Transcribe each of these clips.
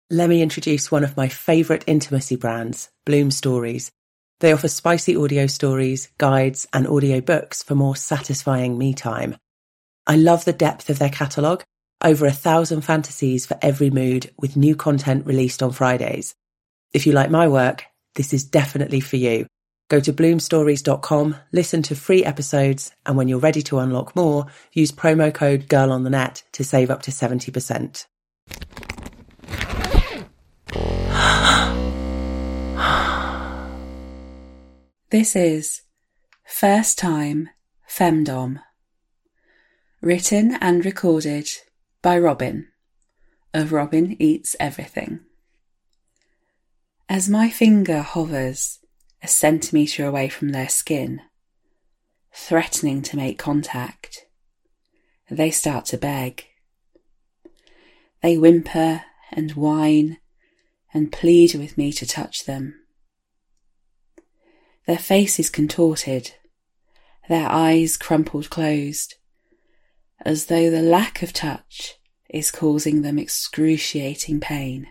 Let me introduce one of my favourite intimacy brands, Bloom Stories. They offer spicy audio stories, guides, and audio books for more satisfying me time. I love the depth of their catalogue, over 1,000 fantasies for every mood, with new content released on Fridays. If you like my work, this is definitely for you. Go to bloomstories.com, listen to free episodes, and when you're ready to unlock more, use promo code GIRLONTHENET to save up to 70%. This is First Time Femdom, written and recorded by Robin, of Robin Eats Everything. As my finger hovers a centimetre away from their skin, threatening to make contact, they start to beg. They whimper and whine and plead with me to touch them. Their faces contorted, their eyes crumpled closed, as though the lack of touch is causing them excruciating pain.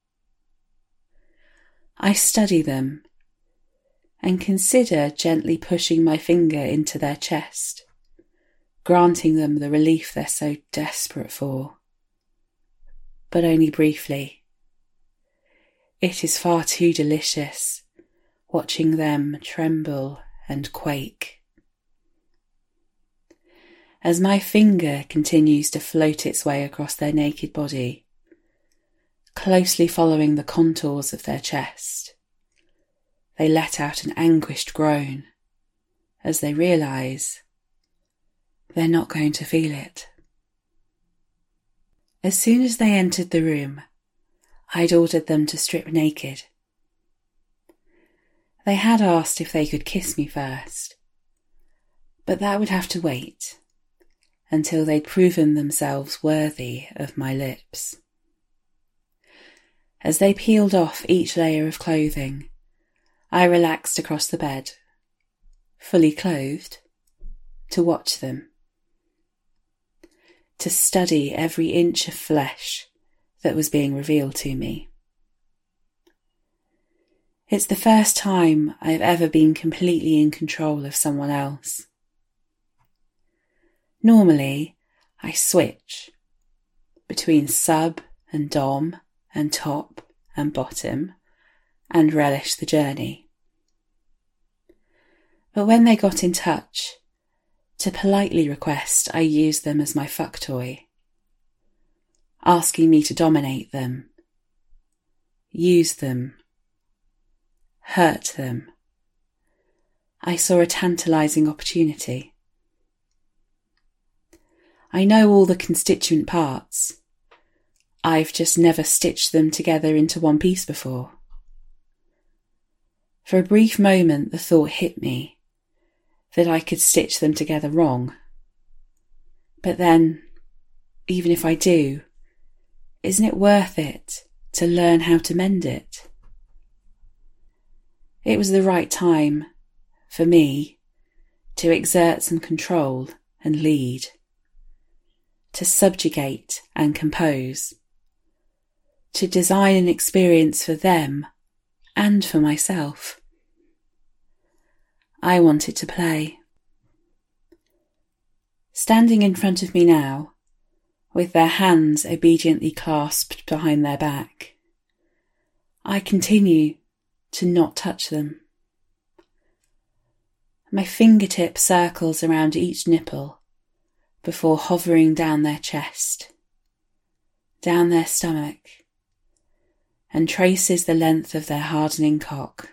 I study them and consider gently pushing my finger into their chest, granting them the relief they're so desperate for. But only briefly. It is far too delicious, watching them tremble and quake. As my finger continues to float its way across their naked body, closely following the contours of their chest, they let out an anguished groan as they realise they're not going to feel it. As soon as they entered the room, I'd ordered them to strip naked. They had asked if they could kiss me first, but that would have to wait until they'd proven themselves worthy of my lips. As they peeled off each layer of clothing, I relaxed across the bed, fully clothed, to watch them, to study every inch of flesh that was being revealed to me. It's the first time I've ever been completely in control of someone else. Normally, I switch between sub and dom and top and bottom and relish the journey. But when they got in touch, to politely request I use them as my fuck toy, asking me to dominate them, use them, hurt them, I saw a tantalising opportunity. I know all the constituent parts. I've just never stitched them together into one piece before. For a brief moment the thought hit me that I could stitch them together wrong. But then, even if I do, isn't it worth it to learn how to mend it? It was the right time, for me, to exert some control and lead, to subjugate and compose, to design an experience for them and for myself. I wanted to play. Standing in front of me now, with their hands obediently clasped behind their back, I continue to not touch them. My fingertip circles around each nipple before hovering down their chest, down their stomach, and traces the length of their hardening cock.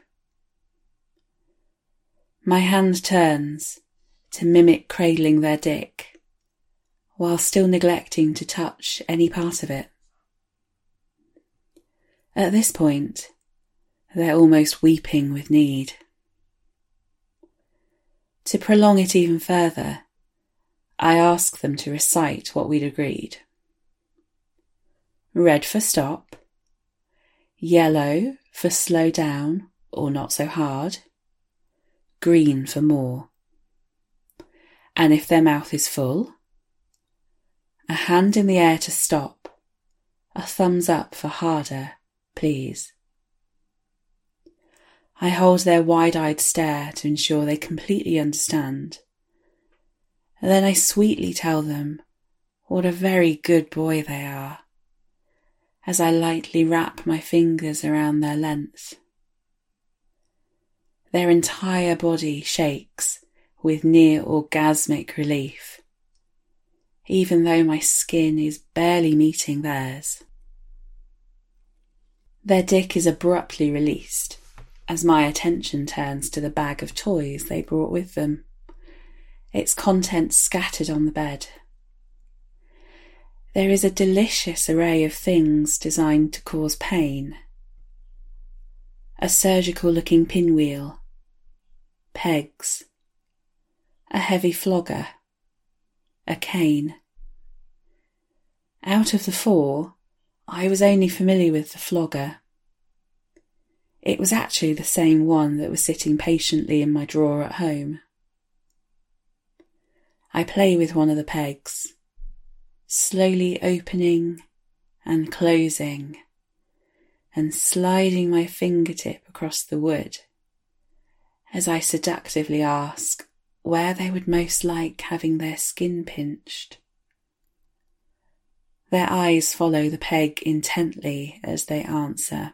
My hand turns to mimic cradling their dick, while still neglecting to touch any part of it. At this point, they're almost weeping with need. To prolong it even further, I ask them to recite what we'd agreed. Red for stop, yellow for slow down or not so hard, green for more. And if their mouth is full, a hand in the air to stop, A thumbs up for harder, please. I hold their wide-eyed stare to ensure they completely understand. And then I sweetly tell them what a very good boy they are, as I lightly wrap my fingers around their length. Their entire body shakes with near orgasmic relief, even though my skin is barely meeting theirs. Their dick is abruptly released as my attention turns to the bag of toys they brought with them, its contents scattered on the bed. There is a delicious array of things designed to cause pain. A surgical-looking pinwheel, pegs, a heavy flogger, a cane. Out of the 4, I was only familiar with the flogger. It was actually the same one that was sitting patiently in my drawer at home. I play with one of the pegs, slowly opening and closing, and sliding my fingertip across the wood as I seductively ask where they would most like having their skin pinched. Their eyes follow the peg intently as they answer.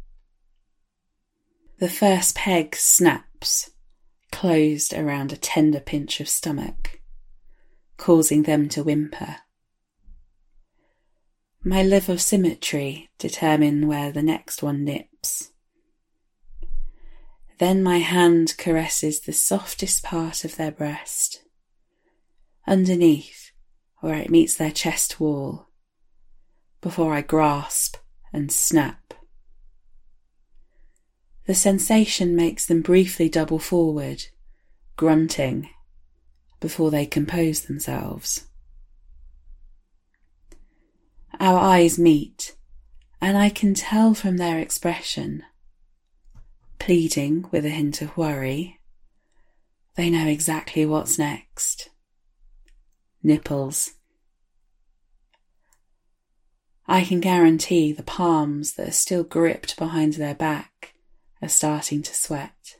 The first peg snaps, closed around a tender pinch of stomach, causing them to whimper. My love of symmetry determine where the next one nips. Then my hand caresses the softest part of their breast, underneath where it meets their chest wall, before I grasp and snap. The sensation makes them briefly double forward, grunting, before they compose themselves. Our eyes meet, and I can tell from their expression, pleading with a hint of worry, they know exactly what's next. Nipples. I can guarantee the palms that are still gripped behind their back are starting to sweat.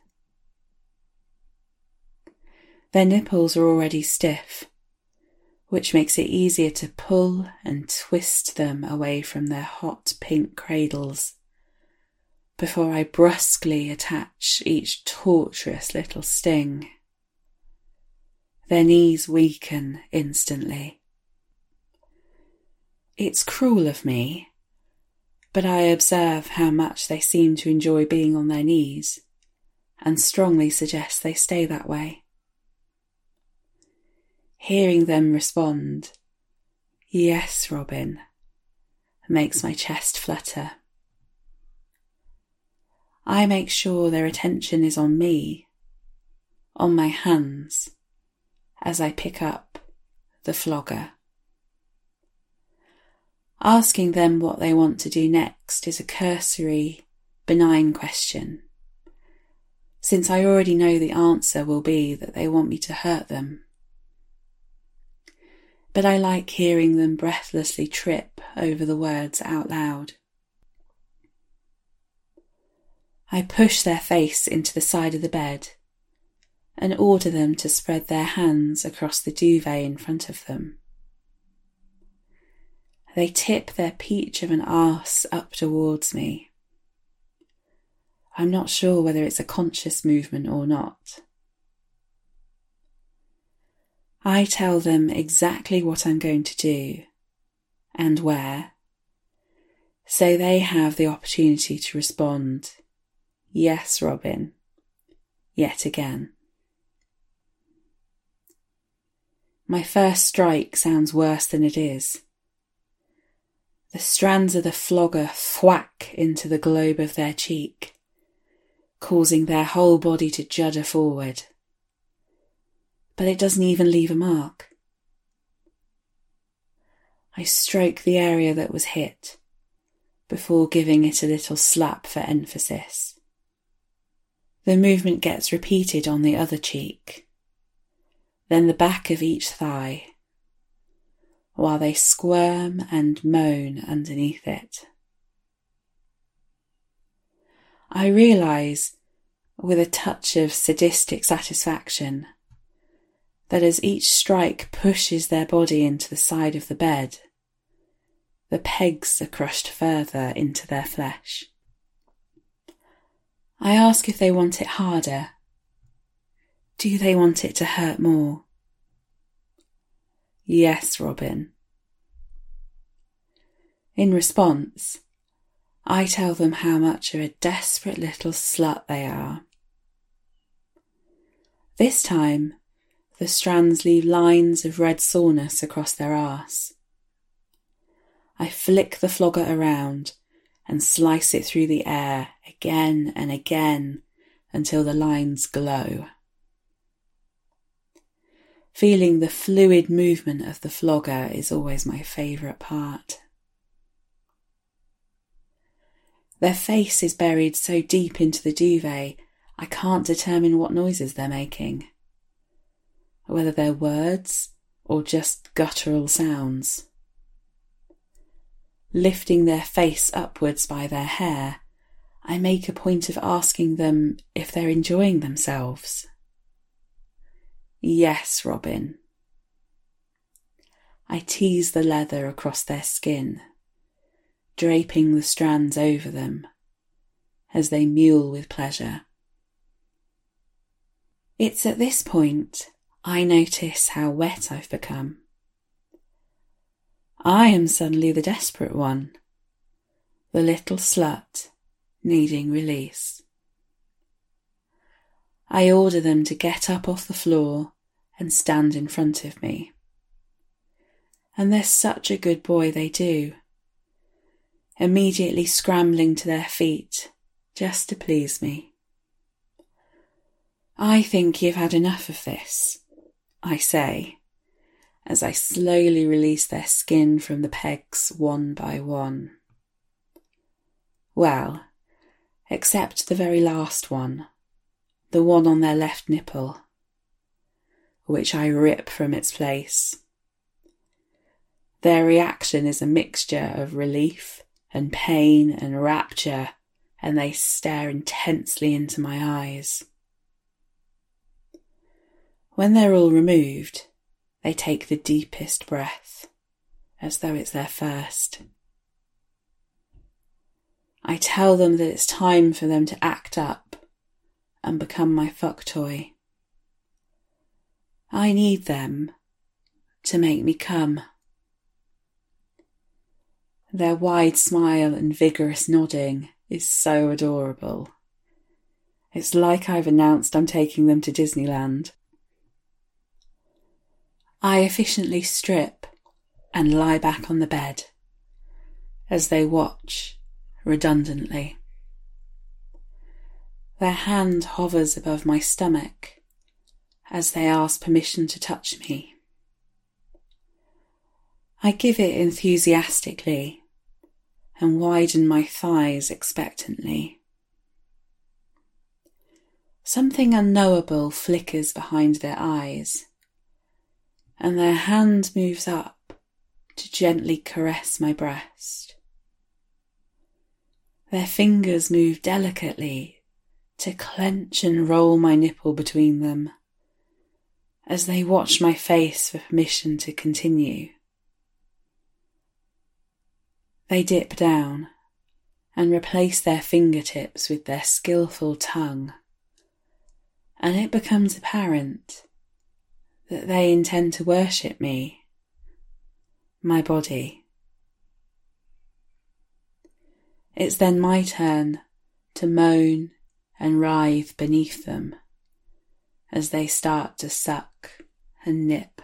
Their nipples are already stiff, which makes it easier to pull and twist them away from their hot pink cradles before I brusquely attach each torturous little sting. Their knees weaken instantly. It's cruel of me, but I observe how much they seem to enjoy being on their knees and strongly suggest they stay that way. Hearing them respond, "Yes, Robin," makes my chest flutter. I make sure their attention is on me, on my hands, as I pick up the flogger. Asking them what they want to do next is a cursory, benign question, since I already know the answer will be that they want me to hurt them. But I like hearing them breathlessly trip over the words out loud. I push their face into the side of the bed and order them to spread their hands across the duvet in front of them. They tip their peach of an arse up towards me. I'm not sure whether it's a conscious movement or not. I tell them exactly what I'm going to do and where, so they have the opportunity to respond, "Yes, Robin," yet again. My first strike sounds worse than it is. The strands of the flogger thwack into the globe of their cheek, causing their whole body to judder forward. But it doesn't even leave a mark. I stroke the area that was hit, before giving it a little slap for emphasis. The movement gets repeated on the other cheek, then the back of each thigh, while they squirm and moan underneath it. I realise, with a touch of sadistic satisfaction, that as each strike pushes their body into the side of the bed, the pegs are crushed further into their flesh. I ask if they want it harder. Do they want it to hurt more? Yes, Robin. In response, I tell them how much of a desperate little slut they are. This time, the strands leave lines of red soreness across their arse. I flick the flogger around and slice it through the air again and again until the lines glow. Feeling the fluid movement of the flogger is always my favourite part. Their face is buried so deep into the duvet, I can't determine what noises they're making, whether they're words or just guttural sounds. Lifting their face upwards by their hair, I make a point of asking them if they're enjoying themselves. Yes, Robin. I tease the leather across their skin, draping the strands over them as they mewl with pleasure. It's at this point I notice how wet I've become. I am suddenly the desperate one, the little slut needing release. I order them to get up off the floor and stand in front of me. And they're such a good boy they do, immediately scrambling to their feet just to please me. I think you've had enough of this, I say, as I slowly release their skin from the pegs one by one. Well, except the very last one, the one on their left nipple, which I rip from its place. Their reaction is a mixture of relief and pain and rapture, and they stare intensely into my eyes. When they're all removed, they take the deepest breath, as though it's their first. I tell them that it's time for them to act up and become my fuck toy. I need them to make me come. Their wide smile and vigorous nodding is so adorable. It's like I've announced I'm taking them to Disneyland. I efficiently strip and lie back on the bed as they watch redundantly. Their hand hovers above my stomach as they ask permission to touch me. I give it enthusiastically and widen my thighs expectantly. Something unknowable flickers behind their eyes, and their hand moves up to gently caress my breast. Their fingers move delicately to clench and roll my nipple between them as they watch my face for permission to continue. They dip down and replace their fingertips with their skillful tongue, and it becomes apparent that they intend to worship me, my body. It's then my turn to moan and writhe beneath them as they start to suck and nip.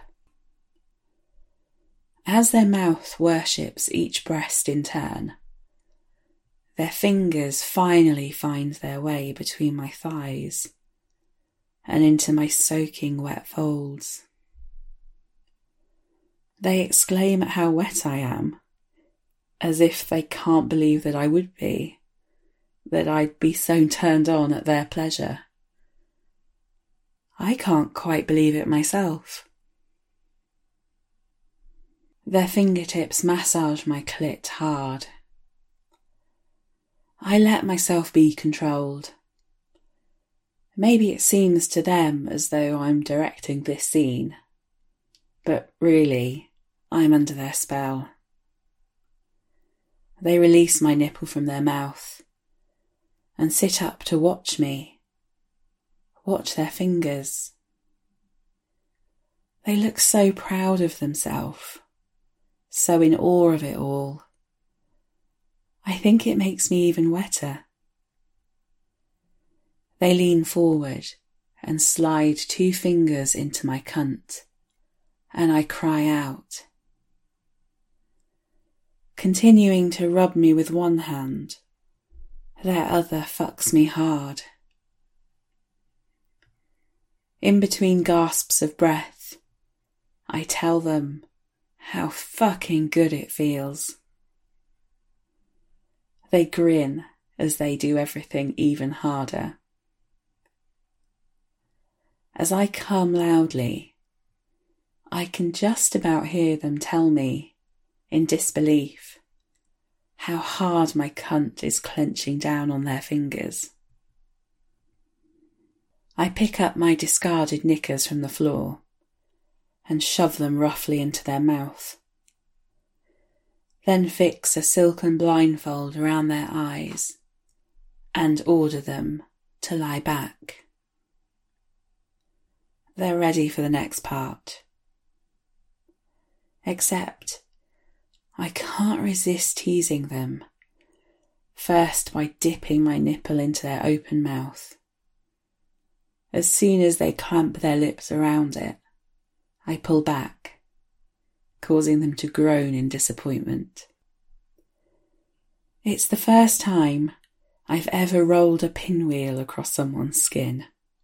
As their mouth worships each breast in turn, their fingers finally find their way between my thighs and into my soaking wet folds. They exclaim at how wet I am, as if they can't believe that I would be, that I'd be so turned on at their pleasure. I can't quite believe it myself. Their fingertips massage my clit hard. I let myself be controlled. Maybe it seems to them as though I'm directing this scene, but really, I'm under their spell. They release my nipple from their mouth and sit up to watch me, watch their fingers. They look so proud of themselves, so in awe of it all. I think it makes me even wetter. They lean forward and slide 2 fingers into my cunt, and I cry out. Continuing to rub me with one hand, their other fucks me hard. In between gasps of breath, I tell them how fucking good it feels. They grin as they do everything even harder. As I come loudly, I can just about hear them tell me, in disbelief, how hard my cunt is clenching down on their fingers. I pick up my discarded knickers from the floor and shove them roughly into their mouth, then fix a silken blindfold around their eyes and order them to lie back. They're ready for the next part. Except I can't resist teasing them, first by dipping my nipple into their open mouth. As soon as they clamp their lips around it, I pull back, causing them to groan in disappointment. It's the first time I've ever rolled a pinwheel across someone's skin.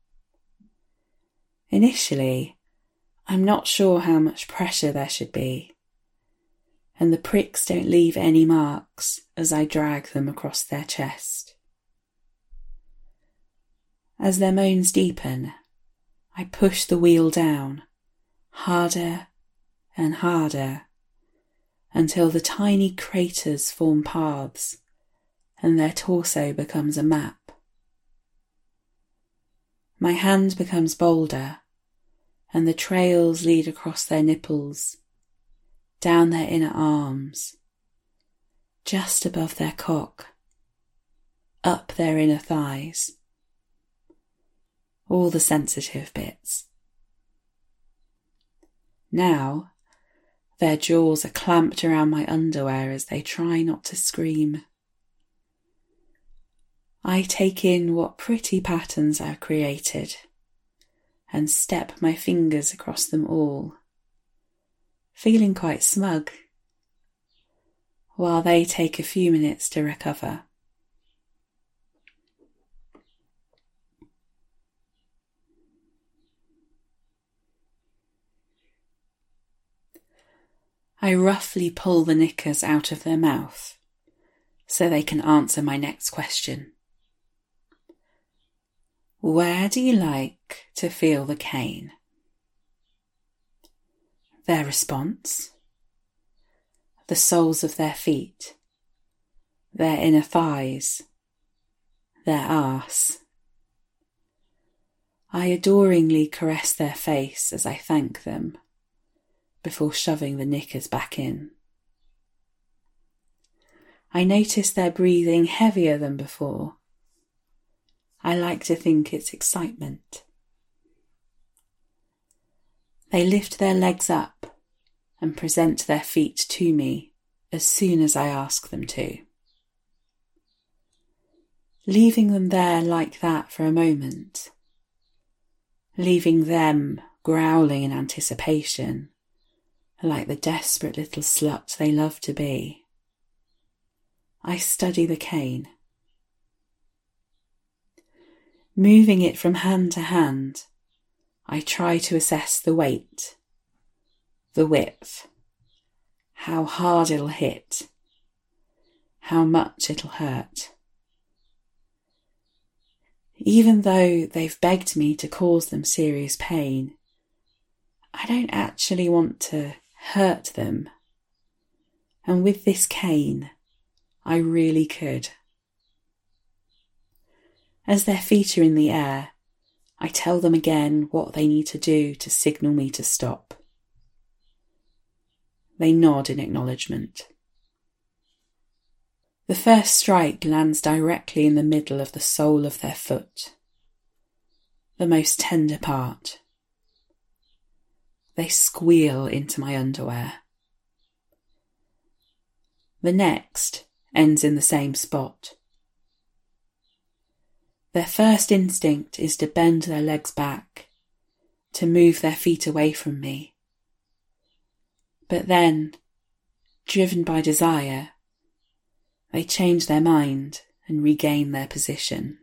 Initially, I'm not sure how much pressure there should be, and the pricks don't leave any marks as I drag them across their chest. As their moans deepen, I push the wheel down, harder and harder, until the tiny craters form paths and their torso becomes a map. My hand becomes bolder, and the trails lead across their nipples, down their inner arms, just above their cock, up their inner thighs, all the sensitive bits. Now, their jaws are clamped around my underwear as they try not to scream. I take in what pretty patterns I've created and step my fingers across them all, feeling quite smug, while they take a few minutes to recover. I roughly pull the knickers out of their mouth so they can answer my next question. Where do you like to feel the cane? Their response? The soles of their feet, their inner thighs, their arse. I adoringly caress their face as I thank them, before shoving the knickers back in. I notice they're breathing heavier than before. I like to think it's excitement. They lift their legs up and present their feet to me as soon as I ask them to. Leaving them there like that for a moment, leaving them growling in anticipation, like the desperate little sluts they love to be, I study the cane. Moving it from hand to hand, I try to assess the weight, the width, how hard it'll hit, how much it'll hurt. Even though they've begged me to cause them serious pain, I don't actually want to hurt them And with this cane, I really could. As their feet are in the air, I tell them again what they need to do to signal me to stop. They nod in acknowledgement. The first strike lands directly in the middle of the sole of their foot, the most tender part. They squeal into my underwear. The next ends in the same spot. Their first instinct is to bend their legs back, to move their feet away from me. But then, driven by desire, they change their mind and regain their position.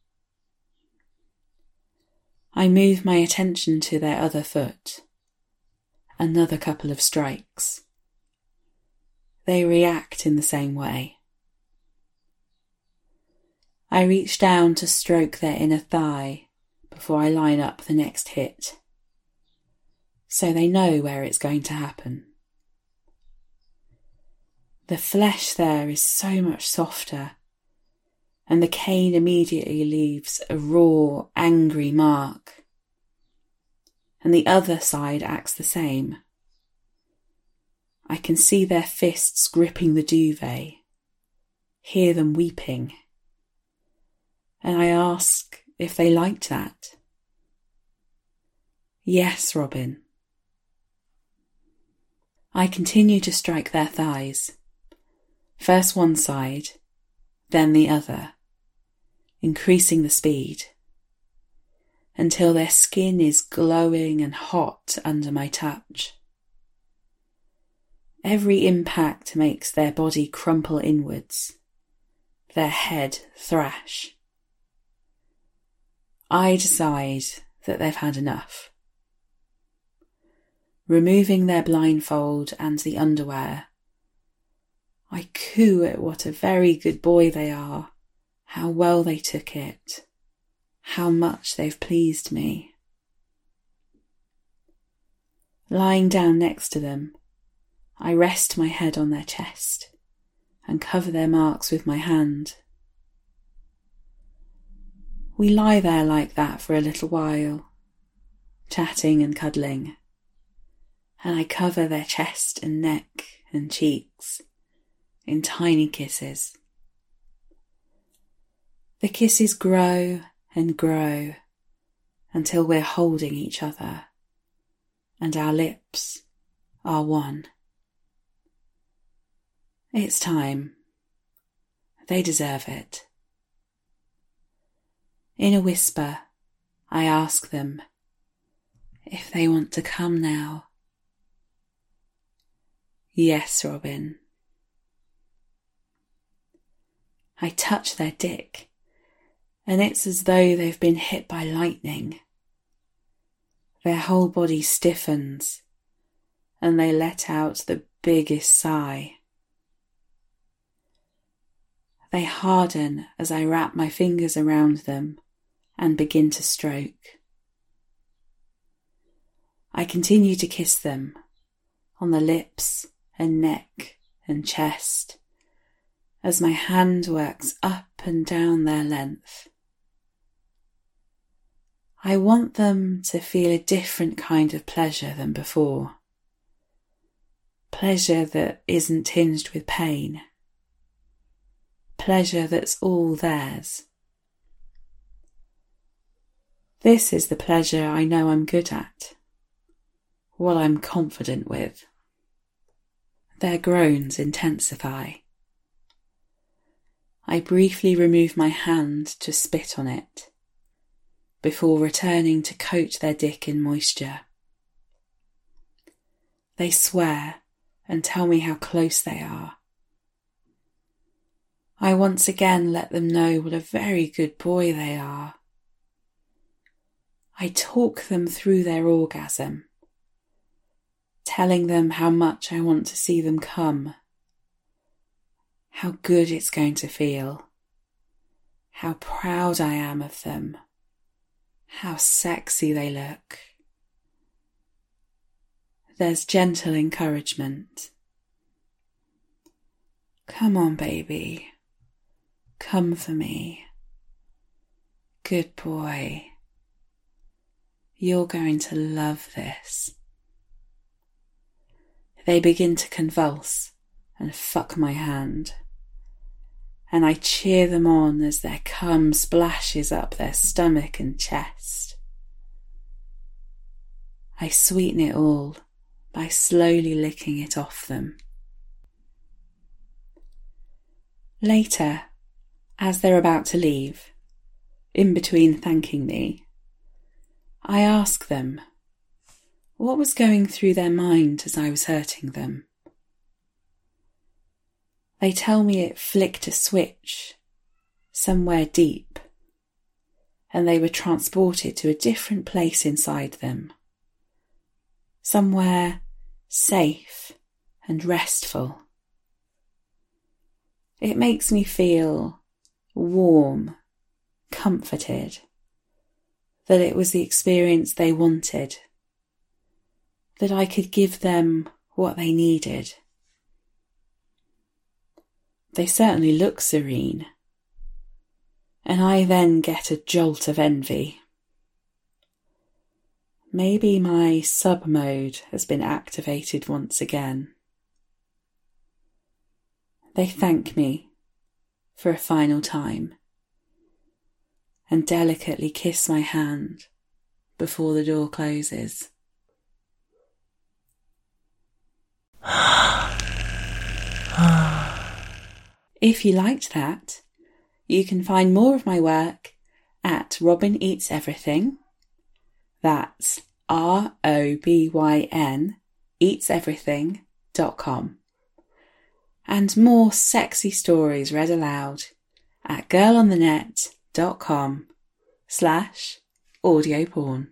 I move my attention to their other foot. Another couple of strikes. They react in the same way. I reach down to stroke their inner thigh before I line up the next hit, so they know where it's going to happen. The flesh there is so much softer, and the cane immediately leaves a raw, angry mark. And the other side acts the same. I can see their fists gripping the duvet, hear them weeping, and I ask if they liked that. Yes, Robin. I continue to strike their thighs. First one side, then the other, increasing the speed, until their skin is glowing and hot under my touch. Every impact makes their body crumple inwards, their head thrash. I decide that they've had enough. Removing their blindfold and the underwear, I coo at what a very good boy they are, how well they took it, how much they've pleased me. Lying down next to them, I rest my head on their chest and cover their marks with my hand. We lie there like that for a little while, chatting and cuddling, and I cover their chest and neck and cheeks in tiny kisses. The kisses grow and grow until we're holding each other and our lips are one. It's time. They deserve it. In a whisper, I ask them if they want to come now. Yes, Robin. I touch their dick, and it's as though they've been hit by lightning. Their whole body stiffens, and they let out the biggest sigh. They harden as I wrap my fingers around them and begin to stroke. I continue to kiss them on the lips and neck and chest as my hand works up and down their length. I want them to feel a different kind of pleasure than before. Pleasure that isn't tinged with pain. Pleasure that's all theirs. This is the pleasure I know I'm good at, what I'm confident with. Their groans intensify. I briefly remove my hand to spit on it, before returning to coat their dick in moisture. They swear and tell me how close they are. I once again let them know what a very good boy they are. I talk them through their orgasm, telling them how much I want to see them come, how good it's going to feel, how proud I am of them, how sexy they look. There's gentle encouragement. Come on, baby. Come for me. Good boy. You're going to love this. They begin to convulse and fuck my hand, and I cheer them on as their cum splashes up their stomach and chest. I sweeten it all by slowly licking it off them. Later, as they're about to leave, in between thanking me, I ask them what was going through their mind as I was hurting them. They tell me it flicked a switch somewhere deep, and they were transported to a different place inside them, somewhere safe and restful. It makes me feel warm, comforted, that it was the experience they wanted, that I could give them what they needed. They certainly look serene, and I then get a jolt of envy. Maybe my sub-mode has been activated once again. They thank me for a final time and delicately kiss my hand before the door closes. If you liked that, you can find more of my work at Robin Eats Everything. That's ROBYN eatseverything.com. And more sexy stories read aloud at girlonthenet.com/audioporn.